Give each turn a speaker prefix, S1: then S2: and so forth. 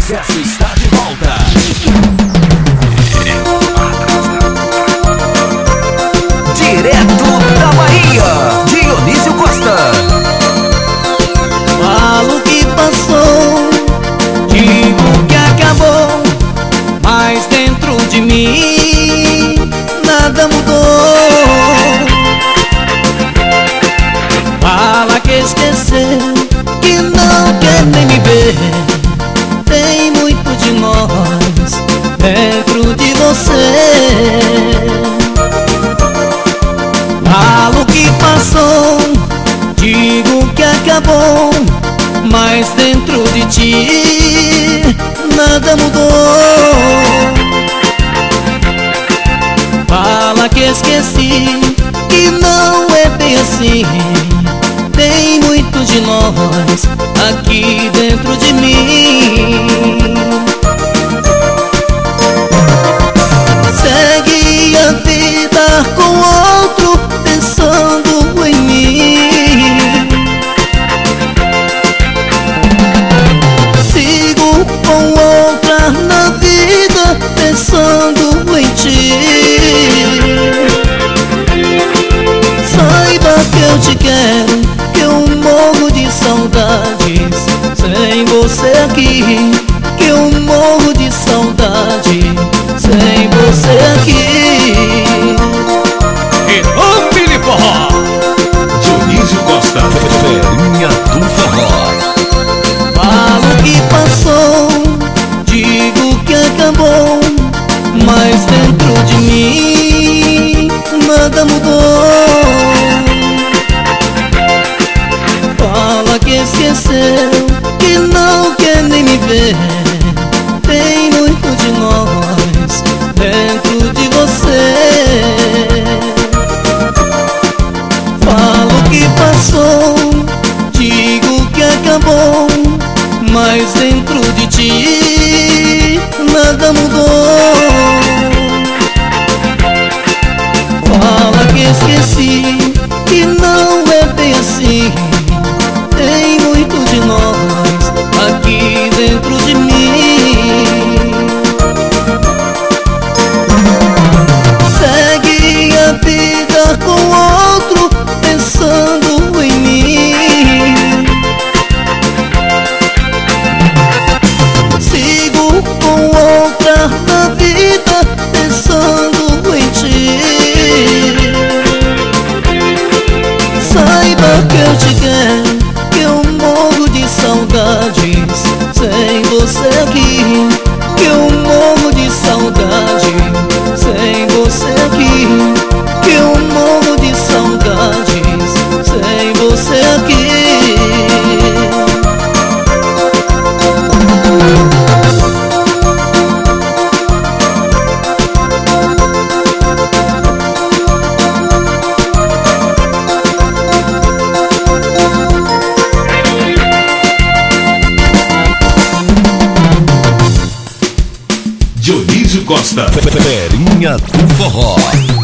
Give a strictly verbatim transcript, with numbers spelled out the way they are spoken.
S1: sucesso está de volta. Direto da Bahia, Dionísio Costa.
S2: Falo que passou, digo que acabou, mas dentro de mim nada mudou. Fala que esqueceu, que não quer nem me ver. Tem muito de nós dentro de você. Falo que passou, digo que acabou, mas dentro de ti nada mudou. Fala que esqueci, que não é bem assim. Tem muito de nós aqui dentro de mim. Segue a vida com outro, pensando em mim. Sigo com outra na vida, pensando em ti. Saiba que eu te quero, que eu morro de saudades sem você aqui. Que eu morro de saudade sem você aqui.
S1: E o Fili Forró, Dionísio Costa, Ferinha do Forró.
S2: Falo que passou, digo que acabou, mas dentro de mim nada mudou. Fala que esqueceu, que não quer nem me ver. Tem muito de nós dentro de você. Falo que passou, digo que acabou, mas dentro de ti nada mudou. Fala que esqueci, que não é bem assim. Tem muito de nós aqui dentro de mim. Segue a vida com outro, pensando em mim. Sigo com outra na vida, pensando em ti. Saiba que eu te quero, que eu morro de saudades sem você aqui. Que eu morro de saudade sem você aqui. Que eu morro de saudades sem você aqui.
S1: Dionísio Costa, Ferinha do Forró.